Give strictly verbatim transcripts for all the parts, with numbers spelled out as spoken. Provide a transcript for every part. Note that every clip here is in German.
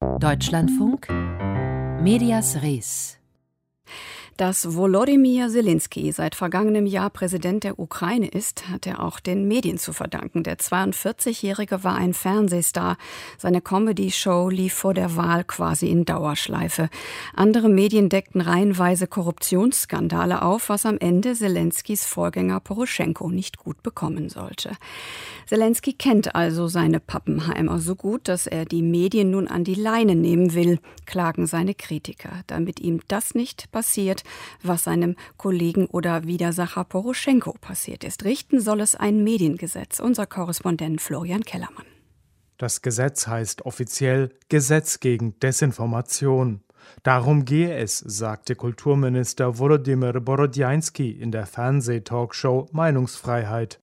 Deutschlandfunk Medias Res. Dass Volodymyr Zelensky seit vergangenem Jahr Präsident der Ukraine ist, hat er auch den Medien zu verdanken. Der zweiundvierzigjährige war ein Fernsehstar. Seine Comedy-Show lief vor der Wahl quasi in Dauerschleife. Andere Medien deckten reihenweise Korruptionsskandale auf, was am Ende Zelenskys Vorgänger Poroschenko nicht gut bekommen sollte. Zelensky kennt also seine Pappenheimer so gut, dass er die Medien nun an die Leine nehmen will, klagen seine Kritiker. Damit ihm das nicht passiert, was seinem Kollegen oder Widersacher Poroschenko passiert ist. Richten soll es ein Mediengesetz. Unser Korrespondent Florian Kellermann. Das Gesetz heißt offiziell Gesetz gegen Desinformation. Darum gehe es, sagte Kulturminister Volodymyr Borodjanski in der Fernseh-Talkshow Meinungsfreiheit.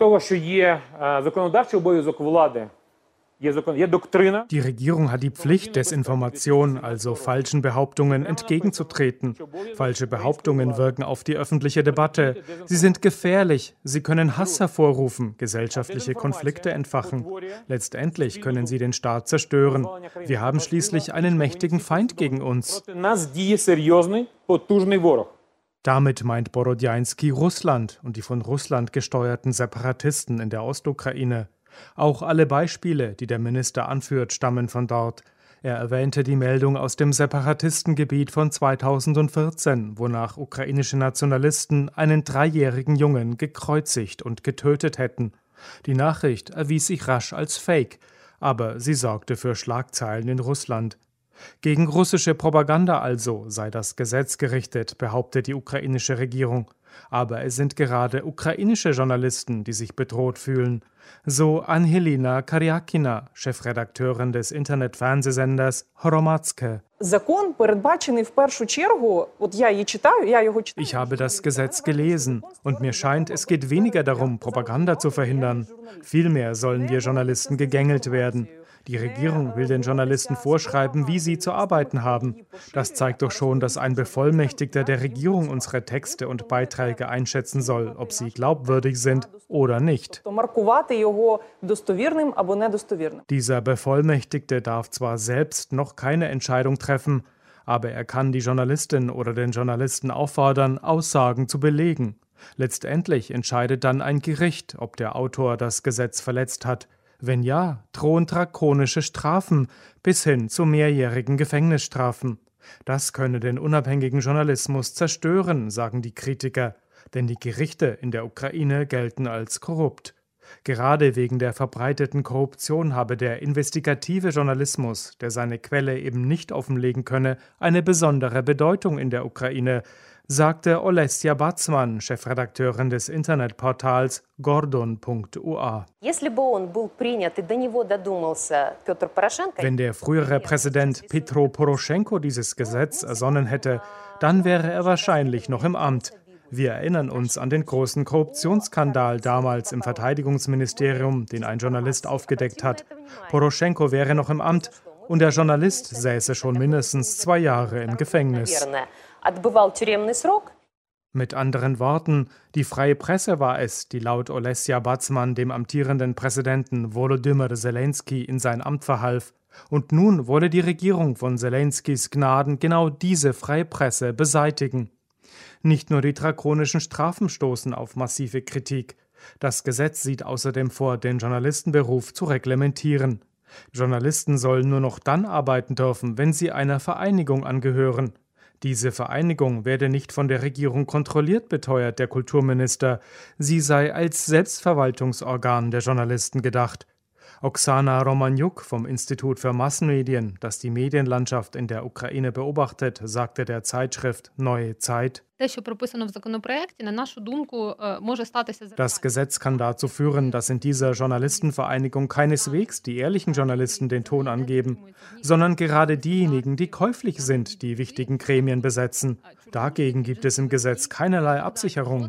Die Regierung hat die Pflicht, Desinformation, also falschen Behauptungen, entgegenzutreten. Falsche Behauptungen wirken auf die öffentliche Debatte. Sie sind gefährlich. Sie können Hass hervorrufen, gesellschaftliche Konflikte entfachen. Letztendlich können sie den Staat zerstören. Wir haben schließlich einen mächtigen Feind gegen uns. Damit meint Borodjanski Russland und die von Russland gesteuerten Separatisten in der Ostukraine. Auch alle Beispiele, die der Minister anführt, stammen von dort. Er erwähnte die Meldung aus dem Separatistengebiet von zweitausendvierzehn, wonach ukrainische Nationalisten einen dreijährigen Jungen gekreuzigt und getötet hätten. Die Nachricht erwies sich rasch als Fake, aber sie sorgte für Schlagzeilen in Russland. Gegen russische Propaganda also sei das Gesetz gerichtet, behauptet die ukrainische Regierung. Aber es sind gerade ukrainische Journalisten, die sich bedroht fühlen. So Anhelina Karjakina, Chefredakteurin des Internetfernsehsenders Hromadske. Ich habe das Gesetz gelesen und mir scheint, es geht weniger darum, Propaganda zu verhindern. Vielmehr sollen wir Journalisten gegängelt werden. Die Regierung will den Journalisten vorschreiben, wie sie zu arbeiten haben. Das zeigt doch schon, dass ein Bevollmächtigter der Regierung unsere Texte und Beiträge einschätzen soll, ob sie glaubwürdig sind oder nicht. Dieser Bevollmächtigte darf zwar selbst noch keine Entscheidung treffen, aber er kann die Journalistin oder den Journalisten auffordern, Aussagen zu belegen. Letztendlich entscheidet dann ein Gericht, ob der Autor das Gesetz verletzt hat. Wenn ja, drohen drakonische Strafen bis hin zu mehrjährigen Gefängnisstrafen. Das könne den unabhängigen Journalismus zerstören, sagen die Kritiker, denn die Gerichte in der Ukraine gelten als korrupt. Gerade wegen der verbreiteten Korruption habe der investigative Journalismus, der seine Quelle eben nicht offenlegen könne, eine besondere Bedeutung in der Ukraine, sagte Olesja Batzman, Chefredakteurin des Internetportals Gordon punkt u a. Wenn der frühere Präsident Petro Poroschenko dieses Gesetz ersonnen hätte, dann wäre er wahrscheinlich noch im Amt. Wir erinnern uns an den großen Korruptionsskandal damals im Verteidigungsministerium, den ein Journalist aufgedeckt hat. Poroschenko wäre noch im Amt und der Journalist säße schon mindestens zwei Jahre im Gefängnis. Mit anderen Worten, die freie Presse war es, die laut Olesja Batzman dem amtierenden Präsidenten Volodymyr Zelensky in sein Amt verhalf. Und nun wolle die Regierung von Zelenskys Gnaden genau diese freie Presse beseitigen. Nicht nur die drakonischen Strafen stoßen auf massive Kritik. Das Gesetz sieht außerdem vor, den Journalistenberuf zu reglementieren. Journalisten sollen nur noch dann arbeiten dürfen, wenn sie einer Vereinigung angehören. Diese Vereinigung werde nicht von der Regierung kontrolliert, beteuert der Kulturminister. Sie sei als Selbstverwaltungsorgan der Journalisten gedacht. Oksana Romaniuk vom Institut für Massenmedien, das die Medienlandschaft in der Ukraine beobachtet, sagte der Zeitschrift Neue Zeit: Das Gesetz kann dazu führen, dass in dieser Journalistenvereinigung keineswegs die ehrlichen Journalisten den Ton angeben, sondern gerade diejenigen, die käuflich sind, die wichtigen Gremien besetzen. Dagegen gibt es im Gesetz keinerlei Absicherung.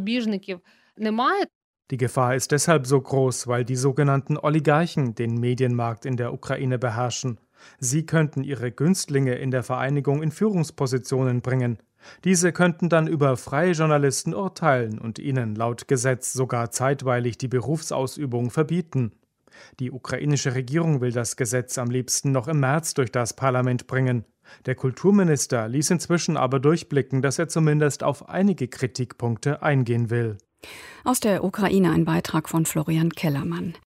Die Gefahr ist deshalb so groß, weil die sogenannten Oligarchen den Medienmarkt in der Ukraine beherrschen. Sie könnten ihre Günstlinge in der Vereinigung in Führungspositionen bringen. Diese könnten dann über freie Journalisten urteilen und ihnen laut Gesetz sogar zeitweilig die Berufsausübung verbieten. Die ukrainische Regierung will das Gesetz am liebsten noch im März durch das Parlament bringen. Der Kulturminister ließ inzwischen aber durchblicken, dass er zumindest auf einige Kritikpunkte eingehen will. Aus der Ukraine ein Beitrag von Florian Kellermann.